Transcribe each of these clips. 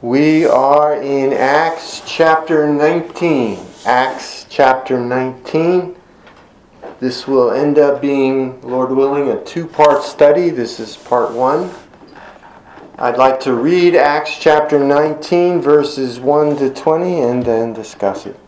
We are in Acts chapter 19. Acts chapter 19. This will end up being, Lord willing, a two-part study. This is part 1. I'd like to read Acts chapter 19, verses 1 to 20, and then discuss it.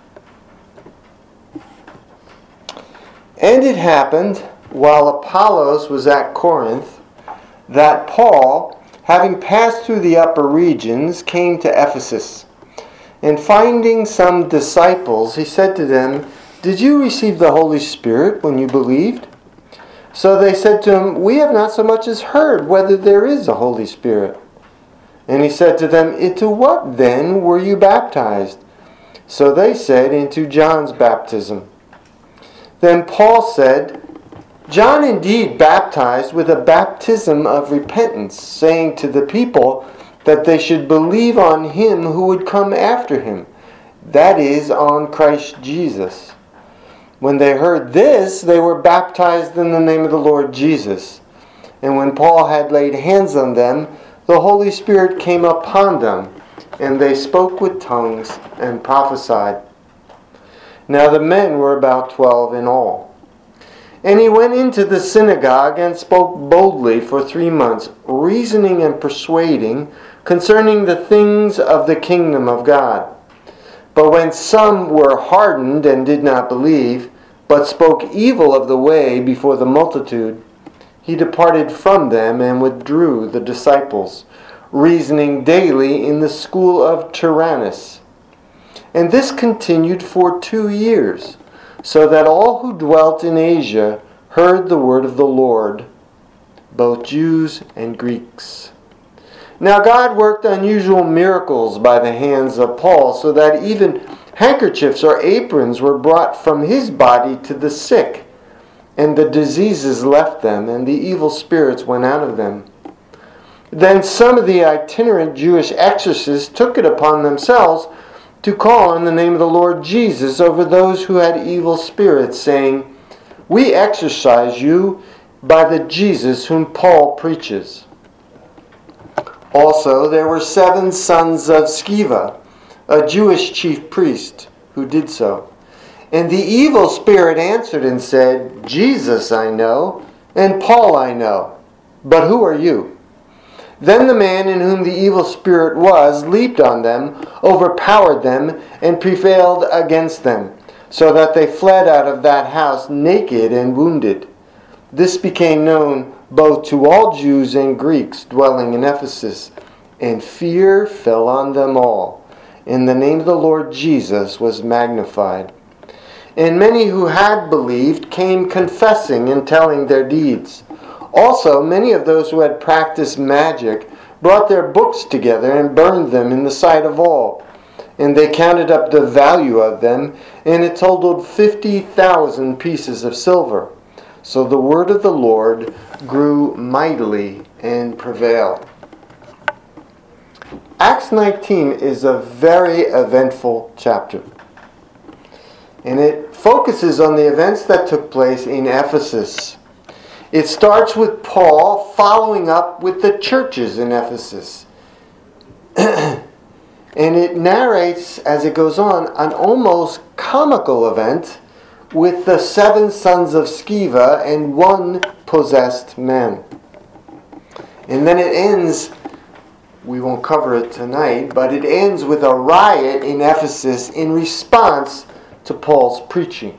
And it happened, while Apollos was at Corinth, that Paul, having passed through the upper regions, came to Ephesus. And finding some disciples, he said to them, "Did you receive the Holy Spirit when you believed?" So they said to him, "We have not so much as heard whether there is a Holy Spirit." And he said to them, "Into what then were you baptized?" So they said, "Into John's baptism." Then Paul said, "John indeed baptized with a baptism of repentance, saying to the people that they should believe on him who would come after him, that is, on Christ Jesus." When they heard this, they were baptized in the name of the Lord Jesus. And when Paul had laid hands on them, the Holy Spirit came upon them, and they spoke with tongues and prophesied. Now the men were about 12 in all. And he went into the synagogue and spoke boldly for 3 months, reasoning and persuading concerning the things of the kingdom of God. But when some were hardened and did not believe, but spoke evil of the way before the multitude, he departed from them and withdrew the disciples, reasoning daily in the school of Tyrannus. And this continued for 2 years. So that all who dwelt in Asia heard the word of the Lord, both Jews and Greeks. Now God worked unusual miracles by the hands of Paul, so that even handkerchiefs or aprons were brought from his body to the sick, and the diseases left them, and the evil spirits went out of them. Then some of the itinerant Jewish exorcists took it upon themselves to call on the name of the Lord Jesus over those who had evil spirits, saying, "We exorcise you by the Jesus whom Paul preaches." Also there were 7 sons of Sceva, a Jewish chief priest, who did so. And the evil spirit answered and said, "Jesus I know, and Paul I know, but who are you?" Then the man in whom the evil spirit was leaped on them, overpowered them, and prevailed against them, so that they fled out of that house naked and wounded. This became known both to all Jews and Greeks dwelling in Ephesus, and fear fell on them all. And the name of the Lord Jesus was magnified. And many who had believed came confessing and telling their deeds. Also, many of those who had practiced magic brought their books together and burned them in the sight of all. And they counted up the value of them, and it totaled 50,000 pieces of silver. So the word of the Lord grew mightily and prevailed. Acts 19 is a very eventful chapter. And it focuses on the events that took place in Ephesus. It starts with Paul following up with the churches in Ephesus. And it narrates, as it goes on, an almost comical event with the 7 sons of Sceva and 1 possessed man. And then it ends, we won't cover it tonight, but it ends with a riot in Ephesus in response to Paul's preaching.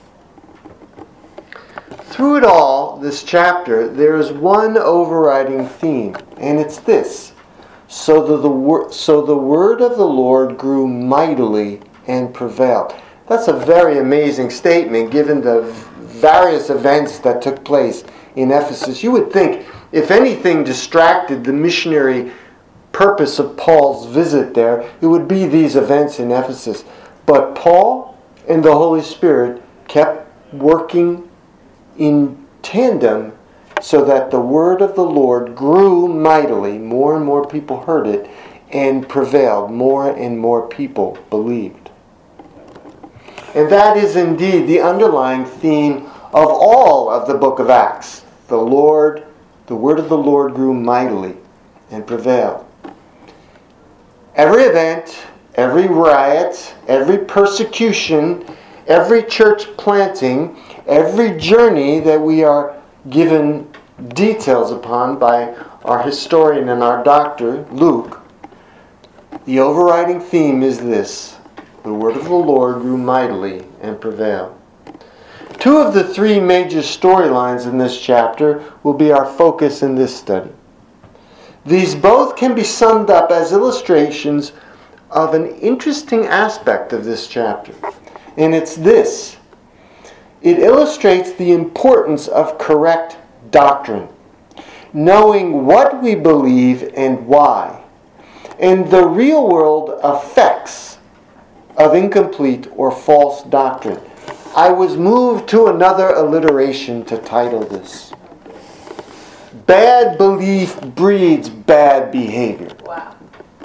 Through it all, this chapter, there is one overriding theme, and it's this. So the word of the Lord grew mightily and prevailed. That's a very amazing statement given the various events that took place in Ephesus. You would think if anything distracted the missionary purpose of Paul's visit there, it would be these events in Ephesus. But Paul and the Holy Spirit kept working in tandem so that the word of the Lord grew mightily. More and more people heard it and prevailed. More and more people believed. And that is indeed the underlying theme of all of the book of Acts. The word of the Lord grew mightily and prevailed. every event, every riot, every persecution, every church planting, every journey that we are given details upon by our historian and our doctor, Luke, the overriding theme is this: the word of the Lord grew mightily and prevailed. Two of the three major storylines in this chapter will be our focus in this study. These both can be summed up as illustrations of an interesting aspect of this chapter. And it's this: it illustrates the importance of correct doctrine, knowing what we believe and why, and the real world effects of incomplete or false doctrine. I was moved to another alliteration to title this: Bad Belief Breeds Bad Behavior. Wow.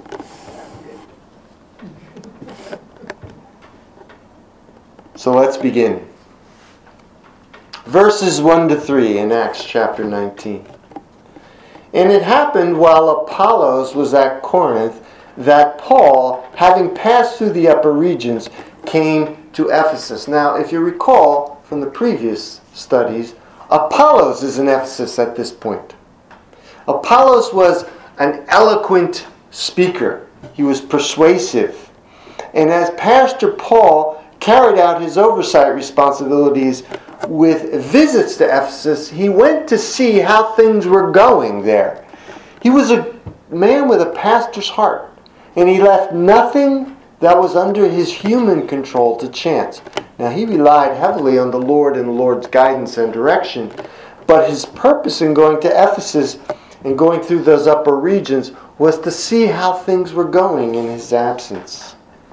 So let's begin. Verses 1 to 3 in Acts chapter 19. And it happened while Apollos was at Corinth that Paul, having passed through the upper regions, came to Ephesus. Now, if you recall from the previous studies, Apollos is in Ephesus at this point. Apollos was an eloquent speaker. He was persuasive. And as Pastor Paul carried out his oversight responsibilities with visits to Ephesus, he went to see how things were going there. He was a man with a pastor's heart, and he left nothing that was under his human control to chance. Now, he relied heavily on the Lord and the Lord's guidance and direction, but his purpose in going to Ephesus and going through those upper regions was to see how things were going in his absence.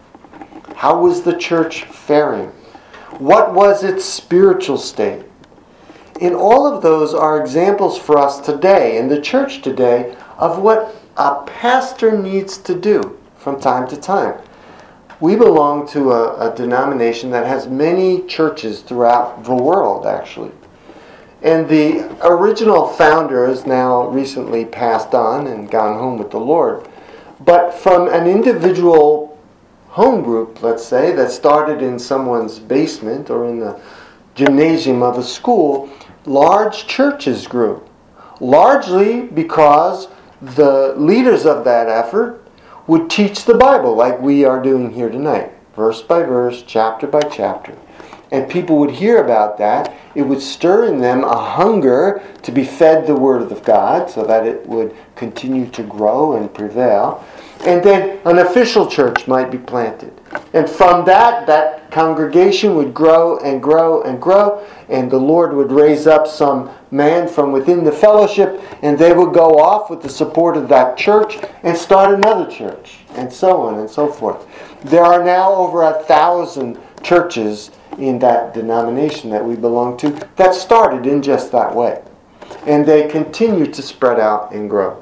How was the church faring? What was its spiritual state? And all of those are examples for us today, in the church today, of what a pastor needs to do from time to time. We belong to a denomination that has many churches throughout the world, actually. And the original founder has now recently passed on and gone home with the Lord. But from an individual home group, let's say, that started in someone's basement or in the gymnasium of a school, large churches grew. Largely because the leaders of that effort would teach the Bible like we are doing here tonight, verse by verse, chapter by chapter. And people would hear about that. It would stir in them a hunger to be fed the Word of God so that it would continue to grow and prevail. And then an official church might be planted. And from that congregation would grow and grow and grow, and the Lord would raise up some man from within the fellowship, and they would go off with the support of that church and start another church, and so on and so forth. There are now over 1,000 churches in that denomination that we belong to that started in just that way. And they continue to spread out and grow.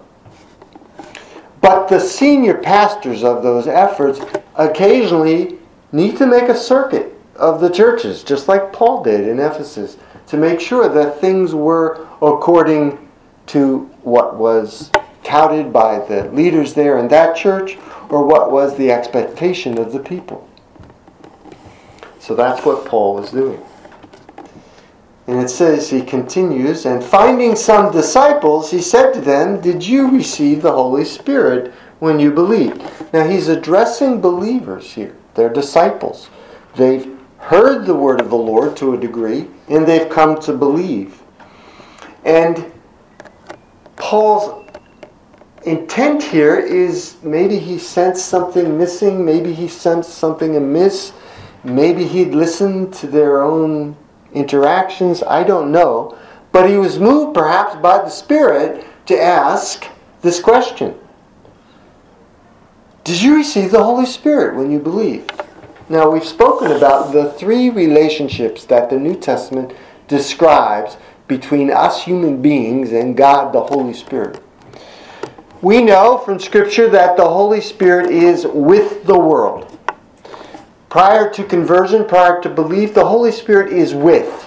But the senior pastors of those efforts occasionally need to make a circuit of the churches, just like Paul did in Ephesus, to make sure that things were according to what was touted by the leaders there in that church, or what was the expectation of the people. So that's what Paul was doing. And it says, he continues, and finding some disciples, he said to them, "Did you receive the Holy Spirit when you believed?" Now he's addressing believers here. They're disciples. They've heard the word of the Lord to a degree, and they've come to believe. And Paul's intent here is maybe he sensed something missing, maybe he sensed something amiss, maybe he'd listened to their own interactions, I don't know. But he was moved perhaps by the Spirit to ask this question. Did you receive the Holy Spirit when you believed? Now we've spoken about the three relationships that the New Testament describes between us human beings and God the Holy Spirit. We know from Scripture that the Holy Spirit is with the world. Prior to conversion, prior to belief, the Holy Spirit is with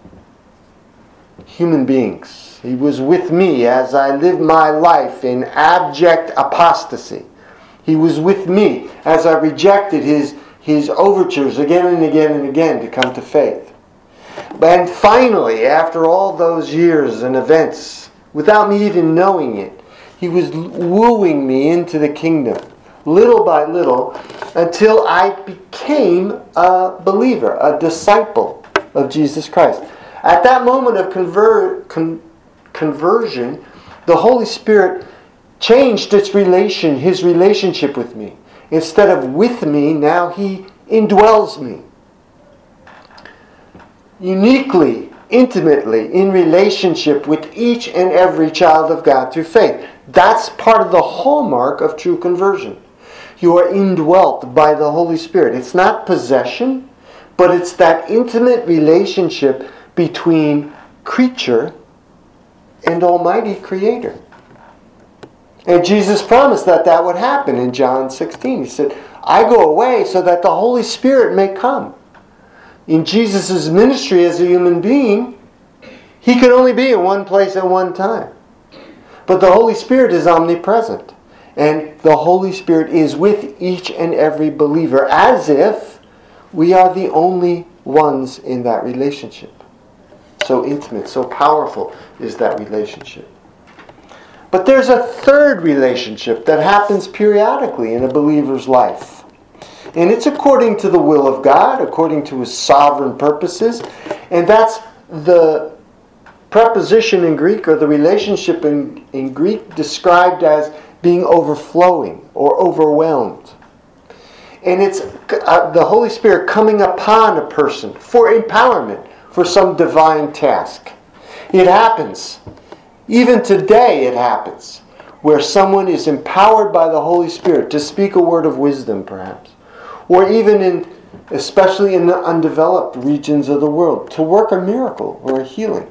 human beings. He was with me as I lived my life in abject apostasy. He was with me as I rejected his overtures again and again and again to come to faith. And finally, after all those years and events, without me even knowing it, he was wooing me into the kingdom, little by little, until I became a believer, a disciple of Jesus Christ. At that moment of conversion, the Holy Spirit changed his relationship with me. Instead of with me, now he indwells me. Uniquely, intimately, in relationship with each and every child of God through faith. That's part of the hallmark of true conversion. You are indwelt by the Holy Spirit. It's not possession, but it's that intimate relationship between creature and Almighty Creator. And Jesus promised that would happen in John 16. He said, I go away so that the Holy Spirit may come. In Jesus' ministry as a human being, he could only be in one place at one time. But the Holy Spirit is omnipresent. And the Holy Spirit is with each and every believer as if we are the only ones in that relationship. So intimate, so powerful is that relationship. But there's a third relationship that happens periodically in a believer's life. And it's according to the will of God, according to His sovereign purposes. And that's the preposition in Greek, or the relationship in Greek, described as being overflowing or overwhelmed. And it's the Holy Spirit coming upon a person for empowerment, for some divine task. It happens. Even today it happens, where someone is empowered by the Holy Spirit to speak a word of wisdom, perhaps. Or even especially in the undeveloped regions of the world, to work a miracle or a healing.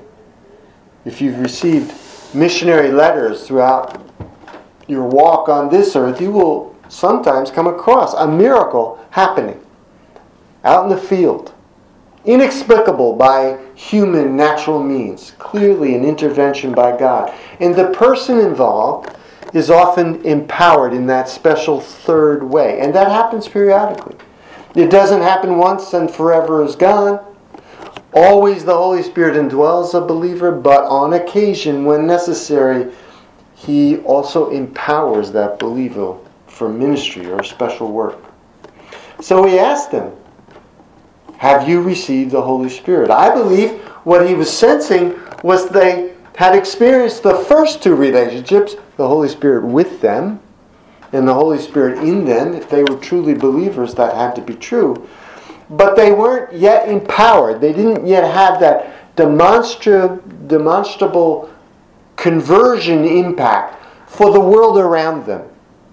If you've received missionary letters throughout your walk on this earth, you will sometimes come across a miracle happening out in the field. Inexplicable by human natural means. Clearly an intervention by God. And the person involved is often empowered in that special third way. And that happens periodically. It doesn't happen once and forever is gone. Always the Holy Spirit indwells a believer, but on occasion, when necessary, He also empowers that believer for ministry or special work. So He asked them, have you received the Holy Spirit? I believe what He was sensing was they had experienced the first two relationships, the Holy Spirit with them and the Holy Spirit in them. If they were truly believers, that had to be true. But they weren't yet empowered. They didn't yet have that demonstrable conversion impact for the world around them.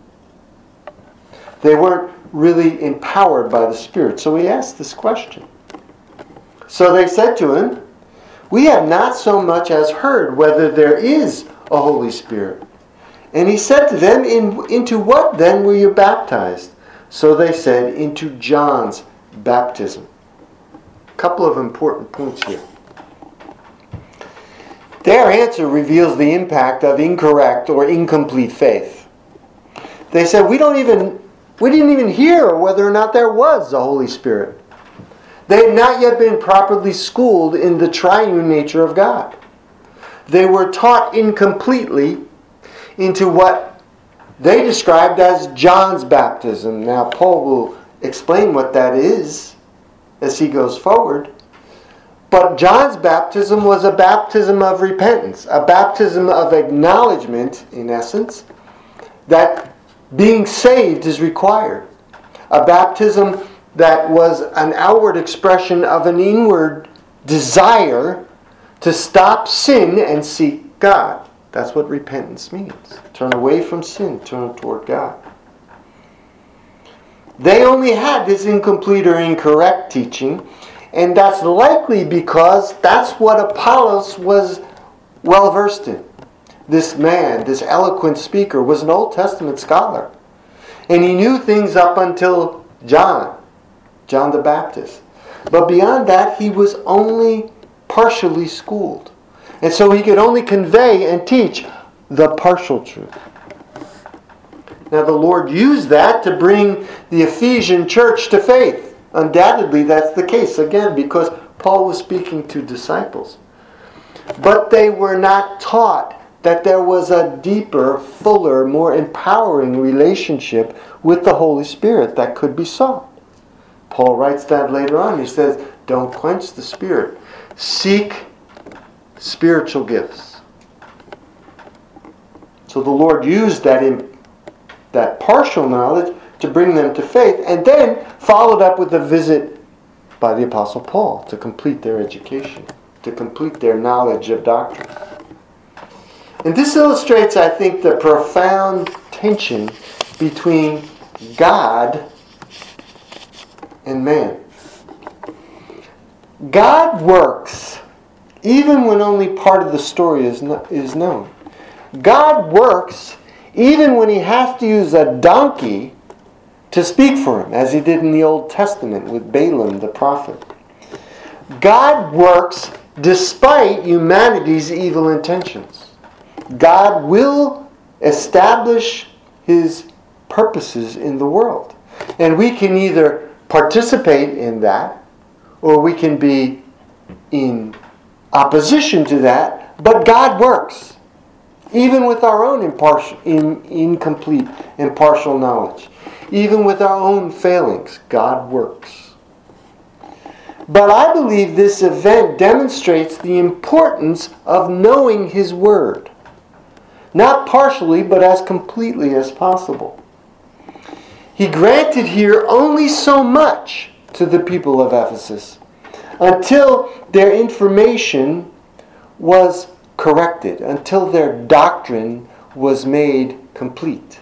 They weren't really empowered by the Spirit. So He asked this question. So they said to Him, we have not so much as heard whether there is a Holy Spirit. And He said to them, into what then were you baptized? So they said, into John's baptism. A couple of important points here. Their answer reveals the impact of incorrect or incomplete faith. They said, we didn't even hear whether or not there was a Holy Spirit. They had not yet been properly schooled in the triune nature of God. They were taught incompletely into what they described as John's baptism. Now, Paul will explain what that is as he goes forward. But John's baptism was a baptism of repentance, a baptism of acknowledgement, in essence, that being saved is required. A baptism that was an outward expression of an inward desire to stop sin and seek God. That's what repentance means. Turn away from sin, turn toward God. They only had this incomplete or incorrect teaching, and that's likely because that's what Apollos was well versed in. This man, this eloquent speaker, was an Old Testament scholar. And he knew things up until John the Baptist. But beyond that, he was only partially schooled. And so he could only convey and teach the partial truth. Now the Lord used that to bring the Ephesian church to faith. Undoubtedly that's the case, again, because Paul was speaking to disciples. But they were not taught that there was a deeper, fuller, more empowering relationship with the Holy Spirit that could be sought. Paul writes that later on. He says, don't quench the Spirit. Seek spiritual gifts. So the Lord used that partial knowledge to bring them to faith, and then followed up with a visit by the Apostle Paul to complete their education, to complete their knowledge of doctrine. And this illustrates, I think, the profound tension between God and man. God works even when only part of the story is known. God works even when he has to use a donkey to speak for him, as he did in the Old Testament with Balaam the prophet. God works despite humanity's evil intentions. God will establish his purposes in the world. And we can either participate in that, or we can be in opposition to that, but God works. Even with our own incomplete and partial knowledge. Even with our own failings, God works. But I believe this event demonstrates the importance of knowing His Word. Not partially, but as completely as possible. He granted here only so much to the people of Ephesus until their information was corrected, until their doctrine was made complete.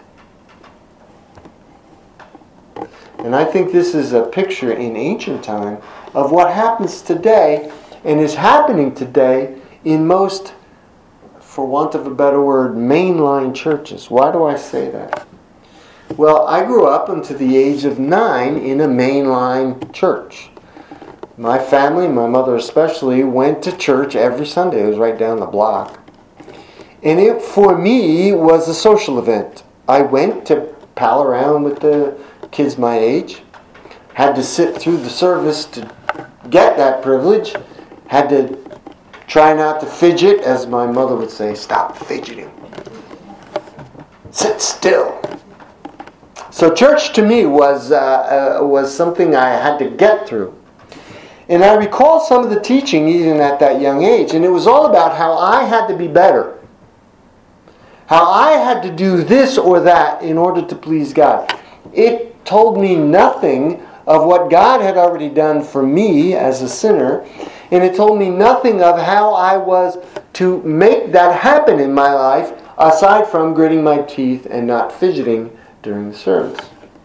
And I think this is a picture in ancient time of what happens today and is happening today in most, for want of a better word, mainline churches. Why do I say that? Well, I grew up until the age of 9 in a mainline church. My family, my mother especially, went to church every Sunday. It was right down the block. And it, for me, was a social event. I went to pal around with the kids my age. Had to sit through the service to get that privilege. Had to try not to fidget, as my mother would say, stop fidgeting. Sit still. So church to me was something I had to get through. And I recall some of the teaching even at that young age, and it was all about how I had to be better. How I had to do this or that in order to please God. It told me nothing of what God had already done for me as a sinner, and it told me nothing of how I was to make that happen in my life, aside from gritting my teeth and not fidgeting during the service.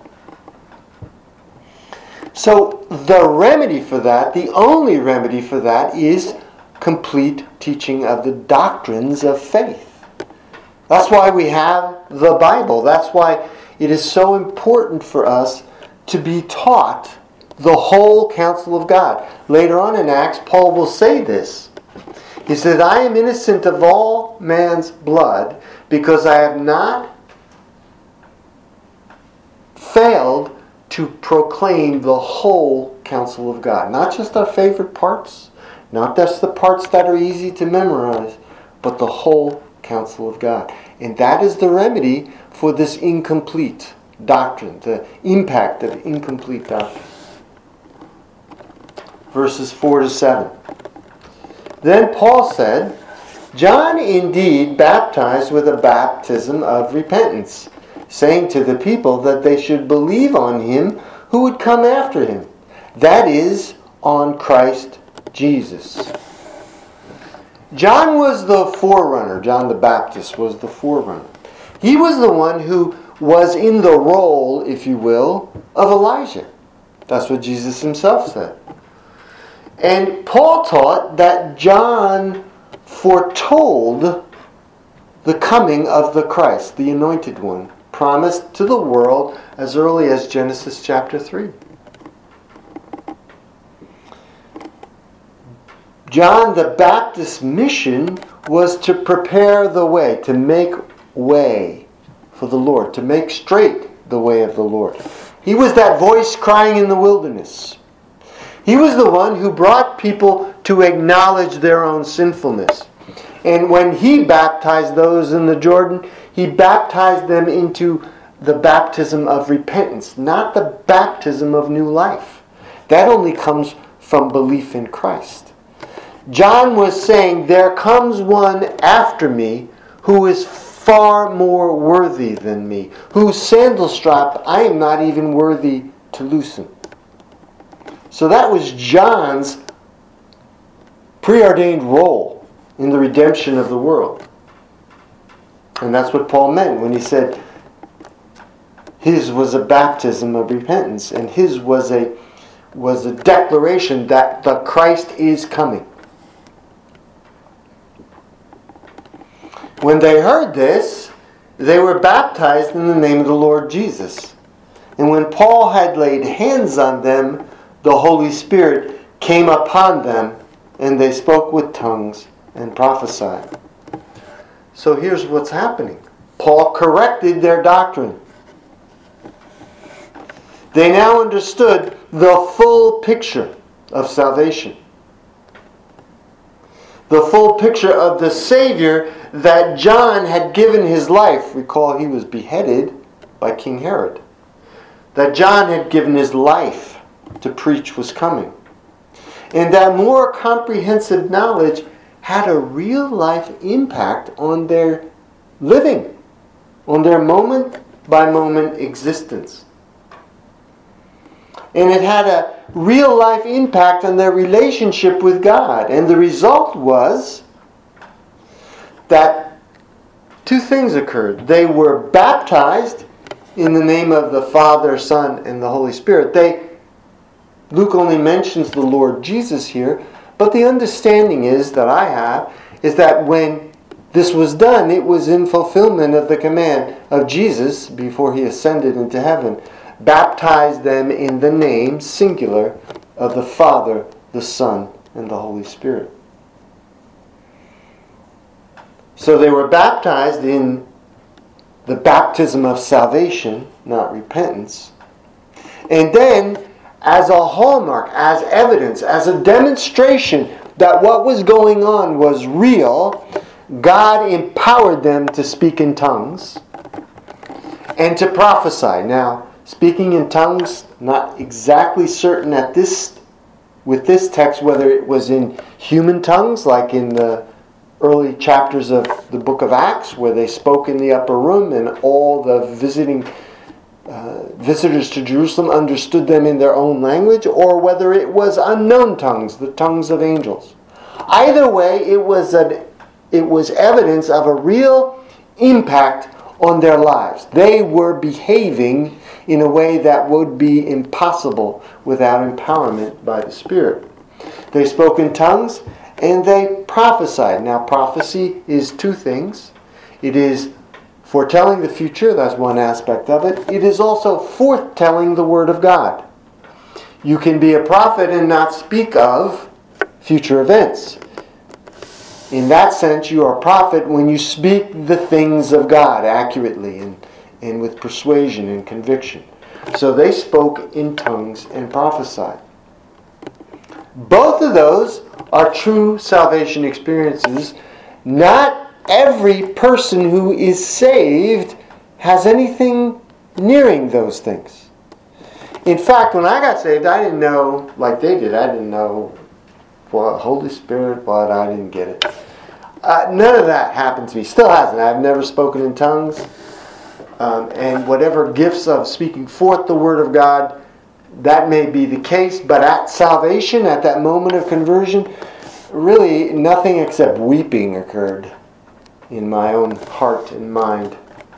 So the remedy for that, the only remedy for that, is complete teaching of the doctrines of faith. That's why we have the Bible. That's why it is so important for us to be taught the whole counsel of God. Later on in Acts, Paul will say this. He said, I am innocent of all man's blood because I have not failed to proclaim the whole counsel of God. Not just our favorite parts, not just the parts that are easy to memorize, but the whole counsel of God. And that is the remedy for this incomplete doctrine, the impact of incomplete doctrine. Verses 4 to 7. Then Paul said, John indeed baptized with a baptism of repentance, saying to the people that they should believe on him who would come after him, that is, on Christ Jesus. John was the forerunner. John the Baptist was the forerunner. He was the one who was in the role, if you will, of Elijah. That's what Jesus himself said. And Paul taught that John foretold the coming of the Christ, the Anointed One, promised to the world as early as Genesis chapter 3. John the Baptist's mission was to prepare the way, to make way for for the Lord, to make straight the way of the Lord. He was that voice crying in the wilderness. He was the one who brought people to acknowledge their own sinfulness. And when he baptized those in the Jordan, he baptized them into the baptism of repentance, not the baptism of new life. That only comes from belief in Christ. John was saying, there comes one after me who is far more worthy than me, whose sandal strap I am not even worthy to loosen. So that was John's preordained role in the redemption of the world. And that's what Paul meant when he said his was a baptism of repentance, and his was a declaration that the Christ is coming. When they heard this, they were baptized in the name of the Lord Jesus. And when Paul had laid hands on them, the Holy Spirit came upon them, and they spoke with tongues and prophesied. So here's what's happening. Paul corrected their doctrine. They now understood the full picture of salvation. The full picture of the Savior that John had given his life. Recall, he was beheaded by King Herod. That John had given his life to preach was coming. And that more comprehensive knowledge had a real life impact on their living, on their moment by moment existence. And it had a real life impact on their relationship with God. And the result was that two things occurred. They were baptized in the name of the Father, Son, and the Holy Spirit. Luke only mentions the Lord Jesus here, but the understanding is that when this was done, it was in fulfillment of the command of Jesus before he ascended into heaven. Baptize them in the name, singular, of the Father, the Son, and the Holy Spirit. So they were baptized in the baptism of salvation, not repentance. And then, as a hallmark, as evidence, as a demonstration that what was going on was real, God empowered them to speak in tongues and to prophesy. Now, speaking in tongues, not exactly certain with this text whether it was in human tongues, like in the early chapters of the book of Acts, where they spoke in the upper room and all the visitors to Jerusalem understood them in their own language, or whether it was unknown tongues, the tongues of angels. Either way, it was evidence of a real impact on their lives. They were behaving in a way that would be impossible without empowerment by the Spirit. They spoke in tongues and they prophesied. Now, prophecy is two things. It is foretelling the future, that's one aspect of it. It is also foretelling the Word of God. You can be a prophet and not speak of future events. In that sense, you are a prophet when you speak the things of God accurately and with persuasion and conviction. So they spoke in tongues and prophesied. Both of those are true salvation experiences. Not every person who is saved has anything nearing those things. In fact, when I got saved, I didn't know, like they did, I didn't know what Holy Spirit, but I didn't get it. None of that happened to me. Still hasn't. I've never spoken in tongues. And whatever gifts of speaking forth the Word of God, that may be the case. But at salvation, at that moment of conversion, really nothing except weeping occurred in my own heart and mind.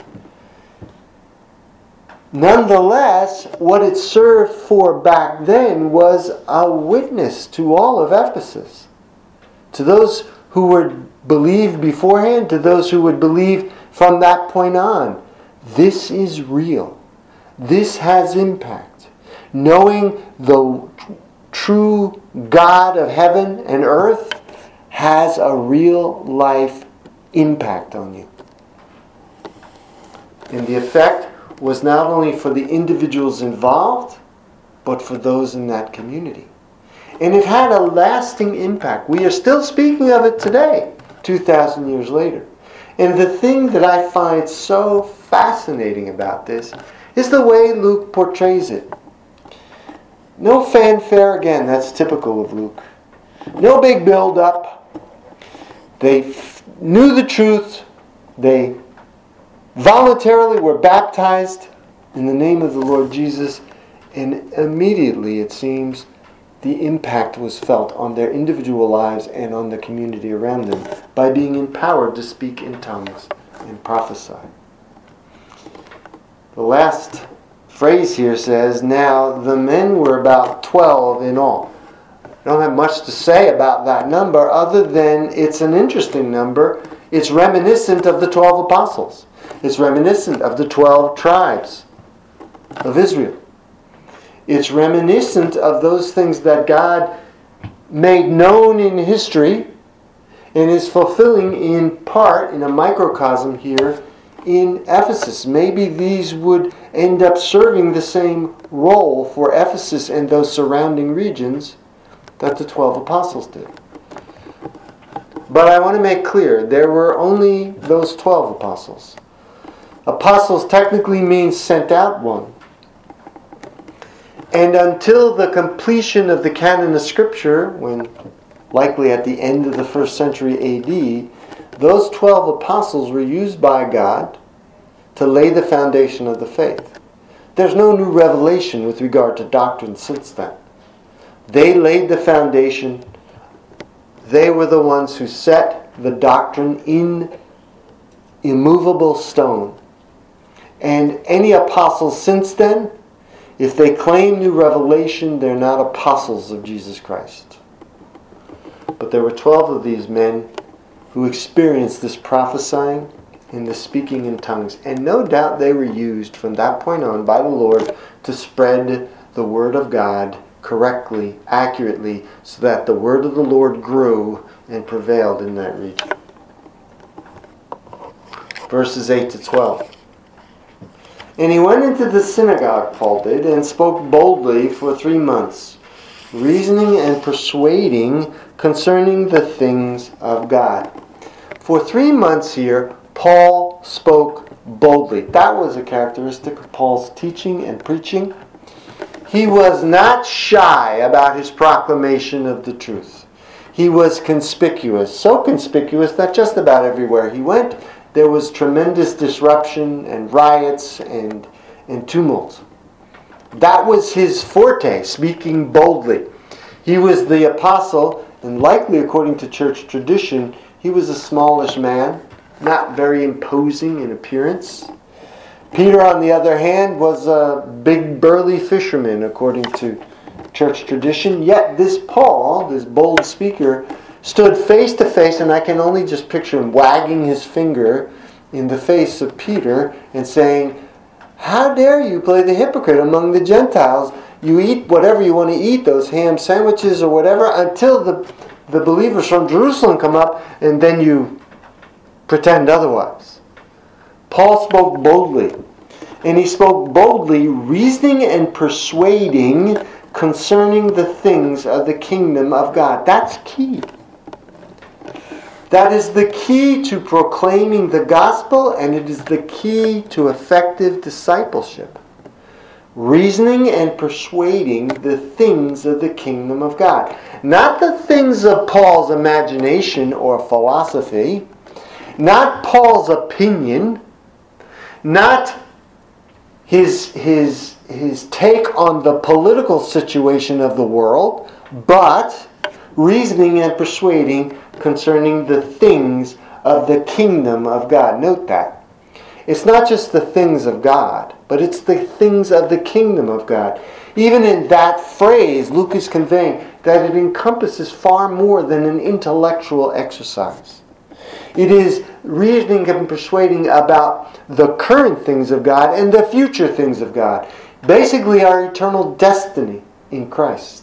Nonetheless, what it served for back then was a witness to all of Ephesus. To those who would believe beforehand, to those who would believe from that point on. This is real. This has impact. Knowing the true God of heaven and earth has a real life impact on you. And the effect was not only for the individuals involved, but for those in that community. And it had a lasting impact. We are still speaking of it today, 2,000 years later. And the thing that I find so fascinating about this is the way Luke portrays it. No fanfare, again, that's typical of Luke. No big build-up. They knew the truth. They voluntarily were baptized in the name of the Lord Jesus. And immediately, it seems, the impact was felt on their individual lives and on the community around them by being empowered to speak in tongues and prophesy. The last phrase here says, now the men were about 12 in all. I don't have much to say about that number other than it's an interesting number. It's reminiscent of the 12 apostles. It's reminiscent of the 12 tribes of Israel. It's reminiscent of those things that God made known in history and is fulfilling in part, in a microcosm here, in Ephesus. Maybe these would end up serving the same role for Ephesus and those surrounding regions that the 12 apostles did. But I want to make clear, there were only those 12 apostles. Apostles technically means sent out one. And until the completion of the canon of Scripture, when likely at the end of the 1st century A.D., those 12 apostles were used by God to lay the foundation of the faith. There's no new revelation with regard to doctrine since then. They laid the foundation. They were the ones who set the doctrine in immovable stone. And any apostles since then, if they claim new revelation, they're not apostles of Jesus Christ. But there were 12 of these men who experienced this prophesying and the speaking in tongues. And no doubt they were used from that point on by the Lord to spread the word of God correctly, accurately, so that the word of the Lord grew and prevailed in that region. Verses 8 to 12. And he went into the synagogue, Paul did, and spoke boldly for 3 months, reasoning and persuading concerning the things of God. For 3 months here, Paul spoke boldly. That was a characteristic of Paul's teaching and preaching. He was not shy about his proclamation of the truth. He was conspicuous, so conspicuous that just about everywhere he went, there was tremendous disruption and riots and tumult. That was his forte, speaking boldly. He was the apostle, and likely according to church tradition, he was a smallish man, not very imposing in appearance. Peter, on the other hand, was a big burly fisherman according to church tradition. Yet this Paul, this bold speaker, stood face to face, and I can only just picture him wagging his finger in the face of Peter and saying, how dare you play the hypocrite among the Gentiles? You eat whatever you want to eat, those ham sandwiches or whatever, until the believers from Jerusalem come up, and then you pretend otherwise. Paul spoke boldly, and he spoke boldly, reasoning and persuading concerning the things of the kingdom of God. That's key. That is the key to proclaiming the gospel, and it is the key to effective discipleship. Reasoning and persuading the things of the kingdom of God. Not the things of Paul's imagination or philosophy, not Paul's opinion, not his take on the political situation of the world, but reasoning and persuading concerning the things of the kingdom of God. Note that. It's not just the things of God, but it's the things of the kingdom of God. Even in that phrase, Luke is conveying that it encompasses far more than an intellectual exercise. It is reasoning and persuading about the current things of God and the future things of God. Basically, our eternal destiny in Christ.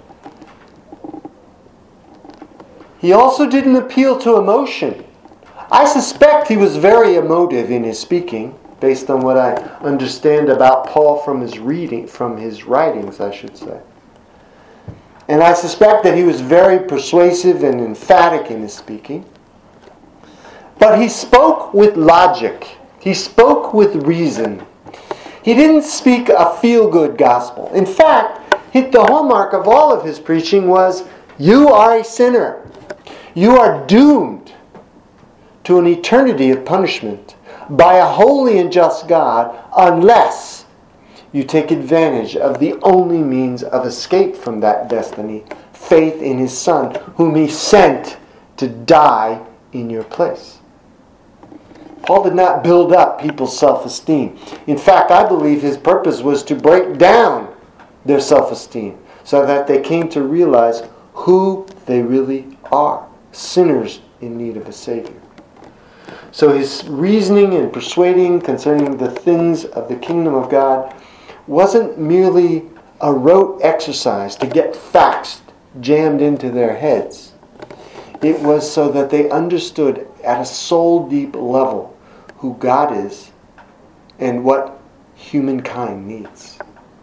He also didn't appeal to emotion. I suspect he was very emotive in his speaking, based on what I understand about Paul from his writings, I should say. And I suspect that he was very persuasive and emphatic in his speaking. But he spoke with logic. He spoke with reason. He didn't speak a feel-good gospel. In fact, the hallmark of all of his preaching was, you are a sinner. You are doomed to an eternity of punishment by a holy and just God unless you take advantage of the only means of escape from that destiny, faith in His Son, whom He sent to die in your place. Paul did not build up people's self-esteem. In fact, I believe his purpose was to break down their self-esteem so that they came to realize who they really are, sinners in need of a Savior. So his reasoning and persuading concerning the things of the kingdom of God wasn't merely a rote exercise to get facts jammed into their heads. It was so that they understood at a soul-deep level who God is and what humankind needs.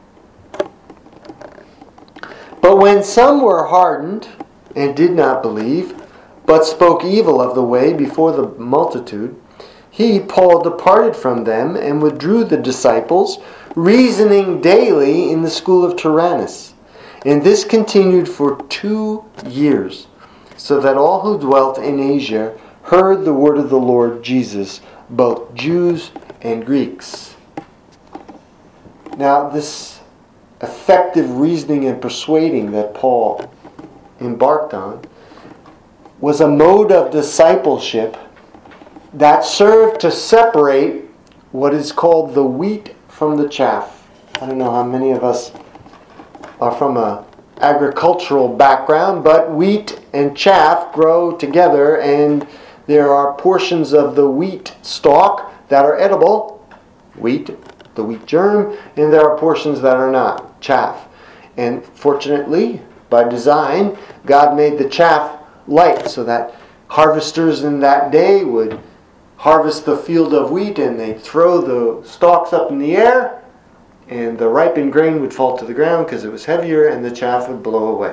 But when some were hardened and did not believe, but spoke evil of the way before the multitude, he, Paul, departed from them and withdrew the disciples, reasoning daily in the school of Tyrannus. And this continued for 2 years, so that all who dwelt in Asia heard the word of the Lord Jesus, both Jews and Greeks. Now, this effective reasoning and persuading that Paul embarked on was a mode of discipleship that served to separate what is called the wheat from the chaff. I don't know how many of us are from an agricultural background, but wheat and chaff grow together, and there are portions of the wheat stalk that are edible, wheat, the wheat germ, and there are portions that are not, chaff. And fortunately, by design, God made the chaff light so that harvesters in that day would harvest the field of wheat and they'd throw the stalks up in the air and the ripened grain would fall to the ground because it was heavier and the chaff would blow away.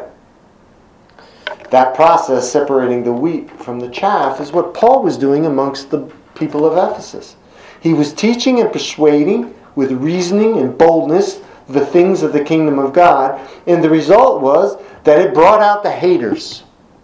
That process, separating the wheat from the chaff, is what Paul was doing amongst the people of Ephesus. He was teaching and persuading with reasoning and boldness the things of the kingdom of God, and the result was that it brought out the haters.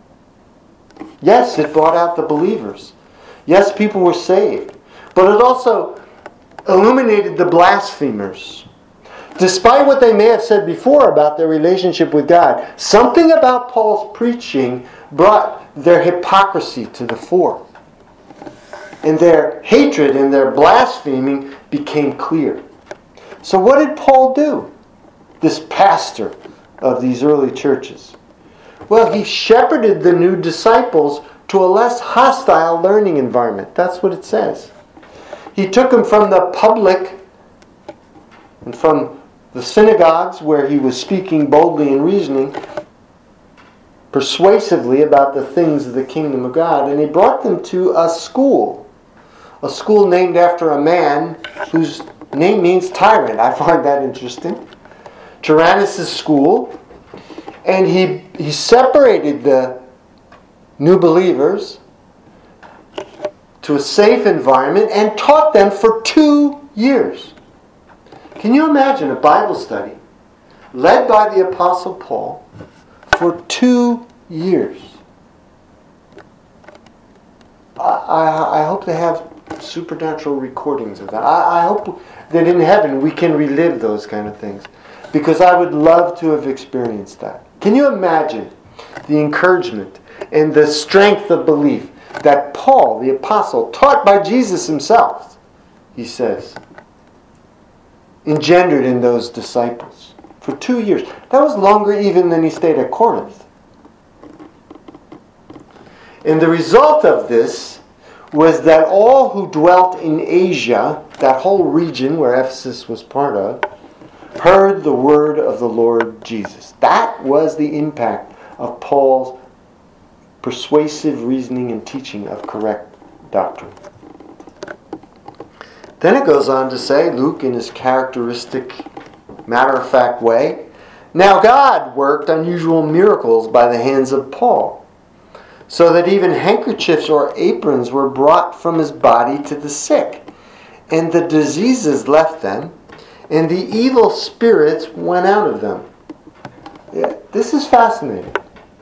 Yes, it brought out the believers. Yes, people were saved. But it also illuminated the blasphemers. Despite what they may have said before about their relationship with God, something about Paul's preaching brought their hypocrisy to the fore. And their hatred and their blaspheming became clear. So what did Paul do, this pastor of these early churches? Well, he shepherded the new disciples to a less hostile learning environment. That's what it says. He took them from the public and from the synagogues where he was speaking boldly and reasoning persuasively about the things of the kingdom of God, and he brought them to a school named after a man whose name means tyrant. I find that interesting. Tyrannus' school. And he separated the new believers to a safe environment and taught them for 2 years. Can you imagine a Bible study led by the Apostle Paul for 2 years? I hope they have supernatural recordings of that. I hope that in heaven we can relive those kind of things, because I would love to have experienced that. Can you imagine the encouragement and the strength of belief that Paul, the apostle, taught by Jesus himself, he says, engendered in those disciples for 2 years? That was longer even than he stayed at Corinth. And the result of this was that all who dwelt in Asia, that whole region where Ephesus was part of, heard the word of the Lord Jesus. That was the impact of Paul's persuasive reasoning and teaching of correct doctrine. Then it goes on to say, Luke in his characteristic, matter-of-fact way, "Now God worked unusual miracles by the hands of Paul, so that even handkerchiefs or aprons were brought from his body to the sick, and the diseases left them, and the evil spirits went out of them." Yeah, this is fascinating.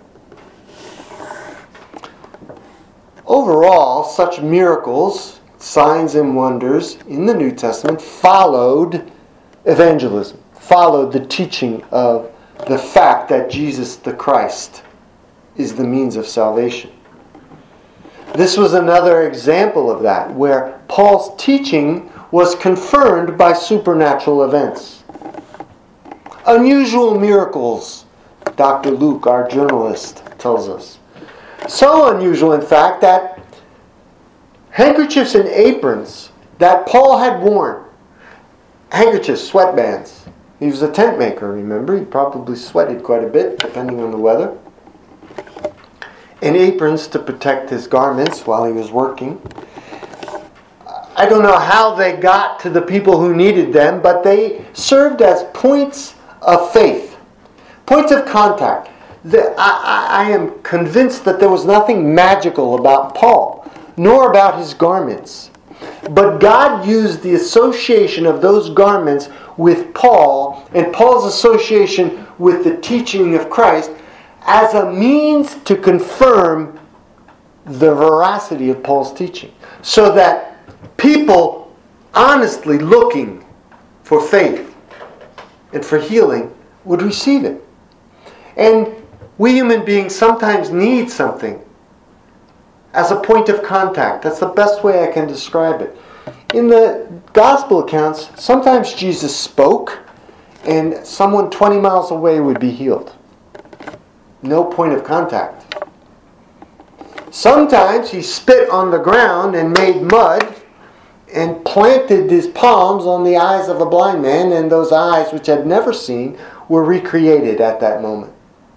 Overall, such miracles, signs and wonders in the New Testament followed evangelism, followed the teaching of the fact that Jesus the Christ is the means of salvation. This was another example of that, where Paul's teaching was confirmed by supernatural events. Unusual miracles, Dr. Luke, our journalist, tells us. So unusual, in fact, that handkerchiefs and aprons that Paul had worn, handkerchiefs, sweatbands. He was a tent maker, remember? He probably sweated quite a bit, depending on the weather. And aprons to protect his garments while he was working. I don't know how they got to the people who needed them, but they served as points of faith, points of contact. I am convinced that there was nothing magical about Paul, nor about his garments. But God used the association of those garments with Paul, and Paul's association with the teaching of Christ, as a means to confirm the veracity of Paul's teaching. So that people honestly looking for faith and for healing would receive it. And we human beings sometimes need something as a point of contact. That's the best way I can describe it. In the gospel accounts, sometimes Jesus spoke and someone 20 miles away would be healed. No point of contact. Sometimes he spit on the ground and made mud and planted his palms on the eyes of a blind man, and those eyes, which had never seen, were recreated at that moment.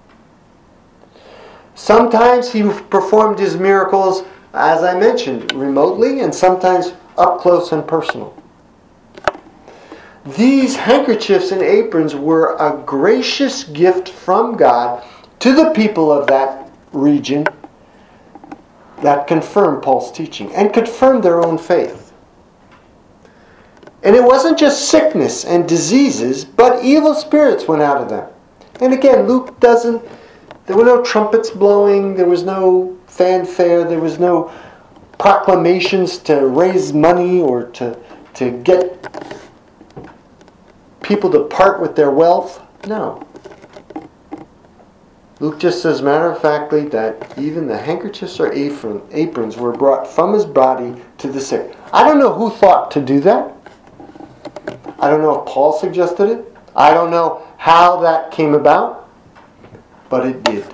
Sometimes he performed his miracles, as I mentioned, remotely, and sometimes up close and personal. These handkerchiefs and aprons were a gracious gift from God to the people of that region that confirmed Paul's teaching and confirmed their own faith. And it wasn't just sickness and diseases, but evil spirits went out of them. And again, Luke doesn't. There were no trumpets blowing, there was no fanfare, there was no proclamations to raise money or to get people to part with their wealth. No. Luke just says matter-of-factly that even the handkerchiefs or aprons were brought from his body to the sick. I don't know who thought to do that. I don't know if Paul suggested it. I don't know how that came about. But it did.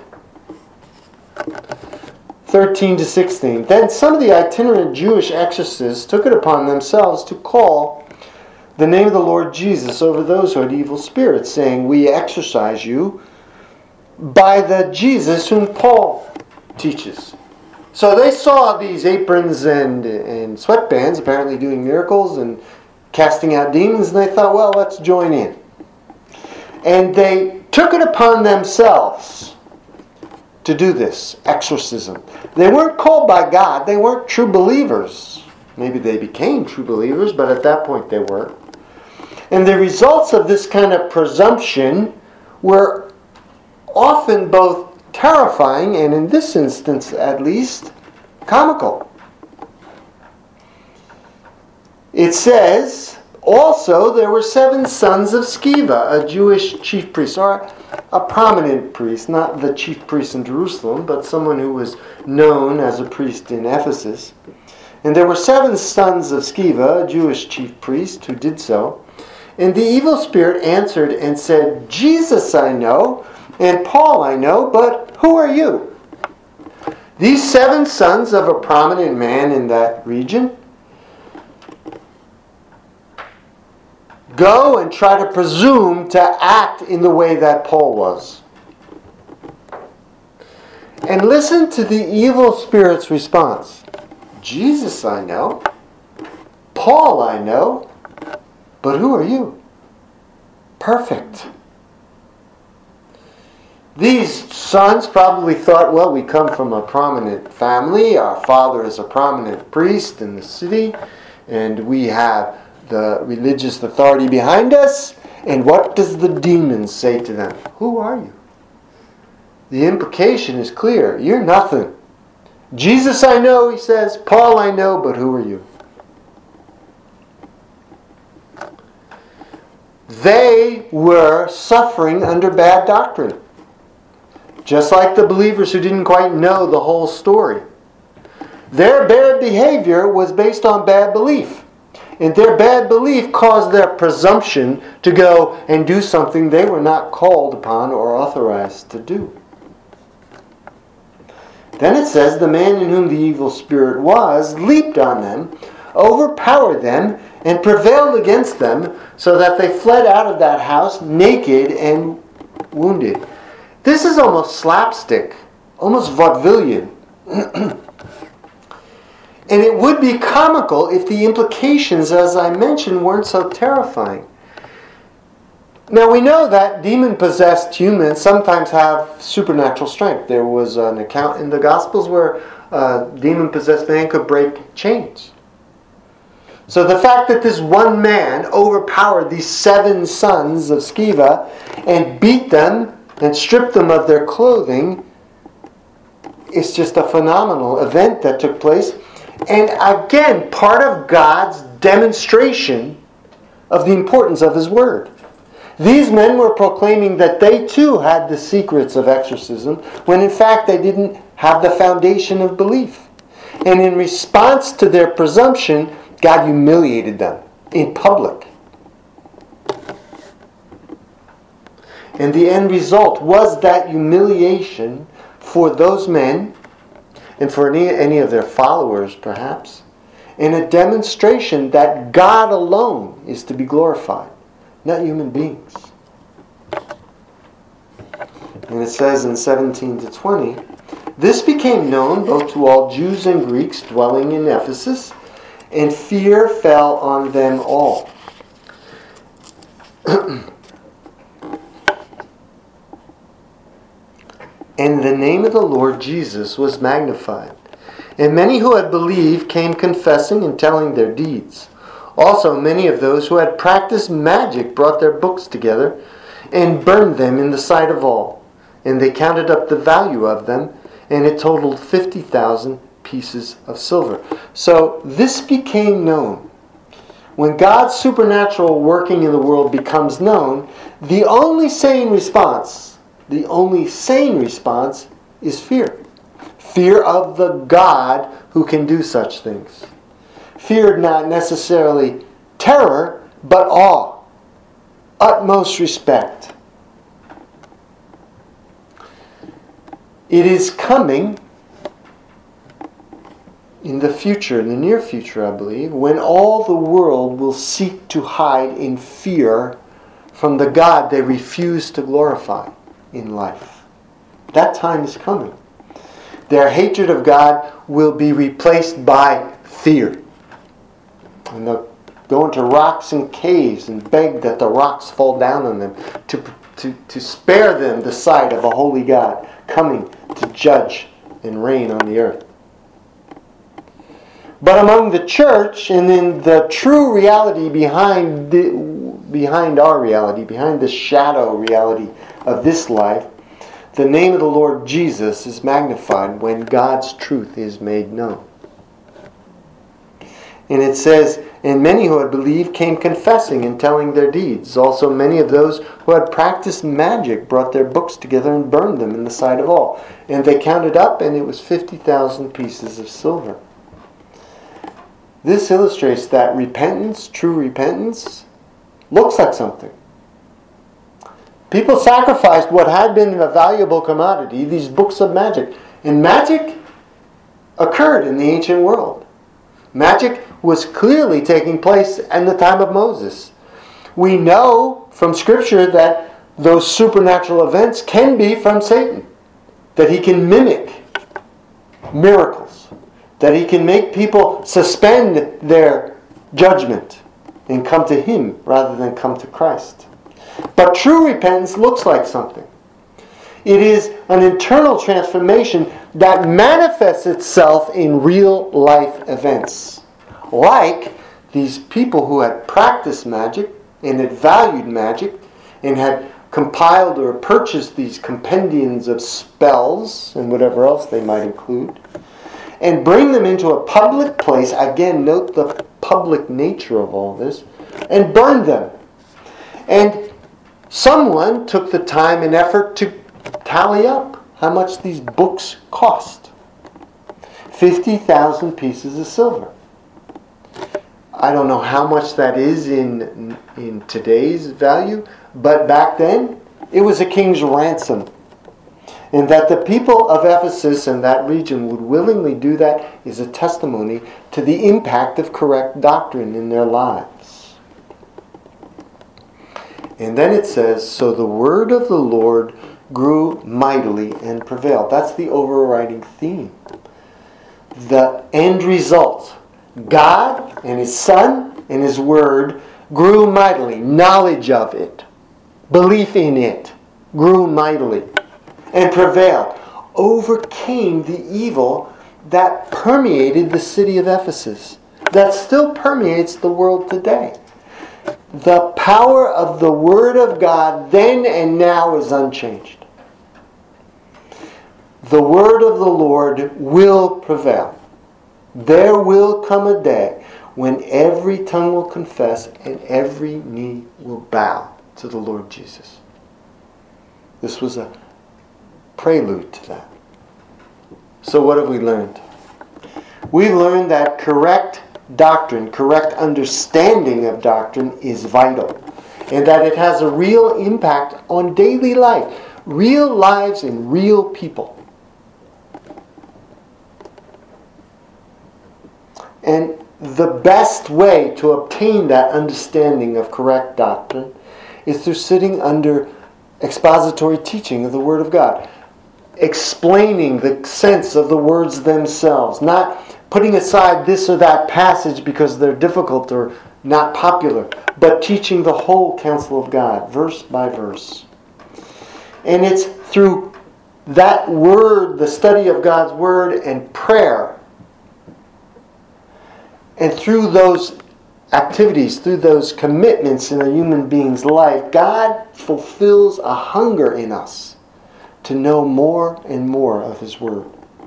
13 to 16. Then some of the itinerant Jewish exorcists took it upon themselves to call the name of the Lord Jesus over those who had evil spirits, saying, "We exorcise you by the Jesus whom Paul teaches." So they saw these aprons and sweatbands apparently doing miracles and casting out demons, and they thought, well, let's join in. And they took it upon themselves to do this exorcism. They weren't called by God. They weren't true believers. Maybe they became true believers, but at that point they weren't. And the results of this kind of presumption were often both terrifying and, in this instance at least, comical. It says, also there were 7 sons of Sceva, a Jewish chief priest, or a prominent priest, not the chief priest in Jerusalem, but someone who was known as a priest in Ephesus. And there were 7 sons of Sceva, a Jewish chief priest, who did so. And the evil spirit answered and said, "Jesus I know, and Paul I know, but who are you?" These 7 sons of a prominent man in that region go and try to presume to act in the way that Paul was. And listen to the evil spirit's response. Jesus I know. Paul I know. But who are you? Perfect. These sons probably thought, well, we come from a prominent family. Our father is a prominent priest in the city. And we have the religious authority behind us. And what does the demon say to them? Who are you? The implication is clear. You're nothing. Jesus I know, he says. Paul I know, but who are you? They were suffering under bad doctrine. Just like the believers who didn't quite know the whole story. Their bad behavior was based on bad belief. And their bad belief caused their presumption to go and do something they were not called upon or authorized to do. Then it says, the man in whom the evil spirit was leaped on them, overpowered them, and prevailed against them, so that they fled out of that house naked and wounded. This is almost slapstick, almost vaudevillian. And it would be comical if the implications, as I mentioned, weren't so terrifying. Now we know that demon-possessed humans sometimes have supernatural strength. There was an account in the Gospels where a demon-possessed man could break chains. So the fact that this one man overpowered these 7 sons of Sceva and beat them and stripped them of their clothing is just a phenomenal event that took place. And again, part of God's demonstration of the importance of His Word. These men were proclaiming that they too had the secrets of exorcism, when in fact they didn't have the foundation of belief. And in response to their presumption, God humiliated them in public. And the end result was that humiliation for those men, and for any of their followers perhaps, in a demonstration that God alone is to be glorified, not human beings. And it says in 17 to 20, this became known both to all Jews and Greeks dwelling in Ephesus, and fear fell on them all. And the name of the Lord Jesus was magnified. And many who had believed came confessing and telling their deeds. Also many of those who had practiced magic brought their books together and burned them in the sight of all. And they counted up the value of them, and it totaled 50,000 pieces of silver. So this became known. When God's supernatural working in the world becomes known, the only sane response is fear. Fear of the God who can do such things. Fear not necessarily terror, but awe. Utmost respect. It is coming in the future, in the near future, I believe, when all the world will seek to hide in fear from the God they refuse to glorify in life. That time is coming. Their hatred of God will be replaced by fear. And they'll go into rocks and caves and beg that the rocks fall down on them to spare them the sight of a holy God coming to judge and reign on the earth. But among the church, and in the true reality behind our reality, behind the shadow reality of this life, the name of the Lord Jesus is magnified when God's truth is made known. And it says, and many who had believed came confessing and telling their deeds. Also many of those who had practiced magic brought their books together and burned them in the sight of all. And they counted up, and it was 50,000 pieces of silver. This illustrates that repentance, true repentance, looks like something. People sacrificed what had been a valuable commodity, these books of magic. And magic occurred in the ancient world. Magic was clearly taking place in the time of Moses. We know from Scripture that those supernatural events can be from Satan. That he can mimic miracles, that He can make people suspend their judgment and come to Him rather than come to Christ. But true repentance looks like something. It is an internal transformation that manifests itself in real life events. Like these people who had practiced magic and had valued magic and had compiled or purchased these compendiums of spells and whatever else they might include, and bring them into a public place. Again, note the public nature of all this, and burn them. And someone took the time and effort to tally up how much these books cost. 50,000 pieces of silver. I don't know how much that is in today's value, but back then it was a king's ransom. And that the people of Ephesus and that region would willingly do that is a testimony to the impact of correct doctrine in their lives. And then it says, so the word of the Lord grew mightily and prevailed. That's the overriding theme. The end result. God and His Son and His Word grew mightily. Knowledge of it, belief in it, grew mightily and prevailed. Overcame the evil that permeated the city of Ephesus. That still permeates the world today. The power of the Word of God then and now is unchanged. The Word of the Lord will prevail. There will come a day when every tongue will confess and every knee will bow to the Lord Jesus. This was a prelude to that. So what have we learned? We've learned that correct doctrine, correct understanding of doctrine is vital, and that it has a real impact on daily life, real lives and real people. And the best way to obtain that understanding of correct doctrine is through sitting under expository teaching of the Word of God, explaining the sense of the words themselves, not putting aside this or that passage because they're difficult or not popular, but teaching the whole counsel of God, verse by verse. And it's through that Word, the study of God's Word and prayer, and through those activities, through those commitments in a human being's life, God fulfills a hunger in us to know more and more of His Word.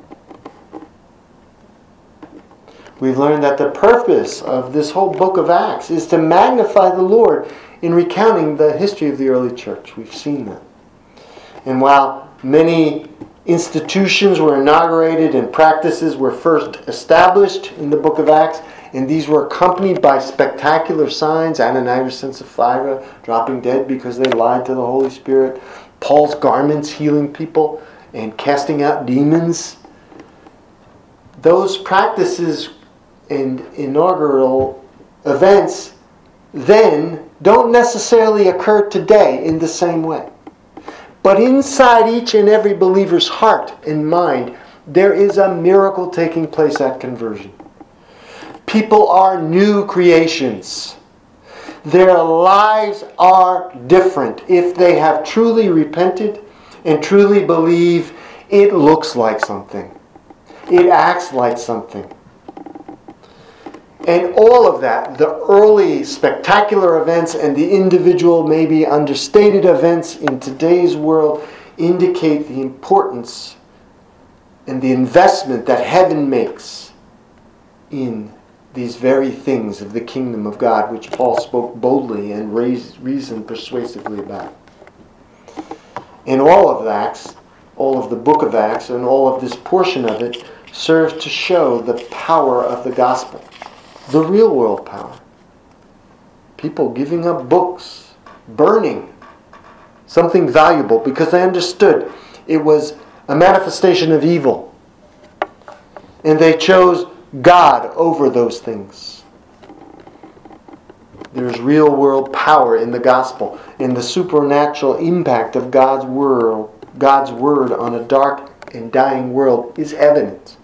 We've learned that the purpose of this whole book of Acts is to magnify the Lord in recounting the history of the early church. We've seen that. And while many institutions were inaugurated and practices were first established in the book of Acts, and these were accompanied by spectacular signs, Ananias and Sapphira dropping dead because they lied to the Holy Spirit, Paul's garments healing people and casting out demons. Those practices and inaugural events then don't necessarily occur today in the same way. But inside each and every believer's heart and mind, there is a miracle taking place at conversion. People are new creations. Their lives are different. If they have truly repented and truly believe, it looks like something. It acts like something. And all of that, the early spectacular events and the individual, maybe understated events in today's world, indicate the importance and the investment that heaven makes in these very things of the kingdom of God, which Paul spoke boldly and reasoned persuasively about. In all of Acts, all of the book of Acts, and all of this portion of it serve to show the power of the gospel. The real world power. People giving up books, burning something valuable because they understood it was a manifestation of evil. And they chose God over those things. There's real world power in the gospel, and the supernatural impact of God's word on a dark and dying world is evident.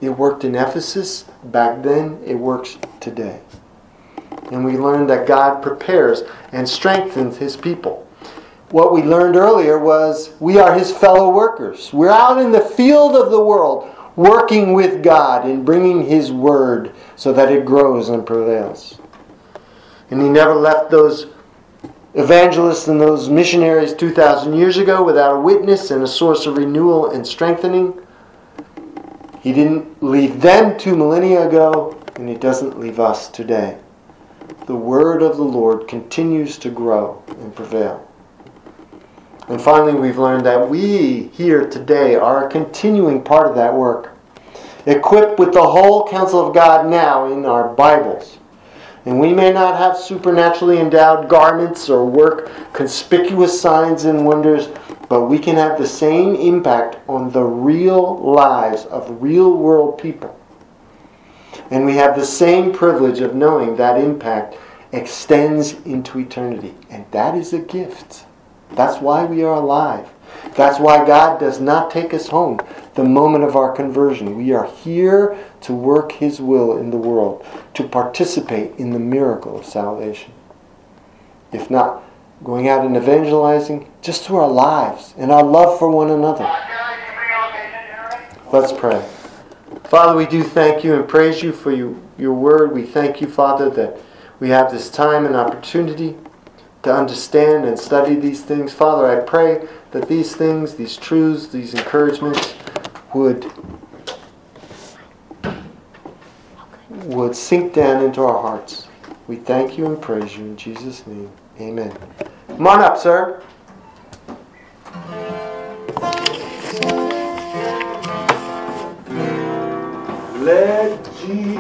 it worked in Ephesus back then, it works today. And we learned that God prepares and strengthens His people. What we learned earlier was we are His fellow workers. We're out in the field of the world working with God and bringing His Word so that it grows and prevails. And He never left those evangelists and those missionaries 2,000 years ago without a witness and a source of renewal and strengthening. He didn't leave them 2 millennia ago, and He doesn't leave us today. The Word of the Lord continues to grow and prevail. And finally, we've learned that we here today are a continuing part of that work, equipped with the whole counsel of God now in our Bibles. And we may not have supernaturally endowed garments or work conspicuous signs and wonders, but we can have the same impact on the real lives of real world people. And we have the same privilege of knowing that impact extends into eternity. And that is a gift. That's why we are alive. That's why God does not take us home the moment of our conversion. We are here to work His will in the world, to participate in the miracle of salvation. If not going out and evangelizing, just through our lives and our love for one another. Let's pray. Father, we do thank You and praise You for Your Word. We thank You, Father, that we have this time and opportunity to understand and study these things. Father, I pray that these things, these truths, these encouragements would sink down into our hearts. We thank You and praise You in Jesus' name. Amen. Come on up, sir. Let Jesus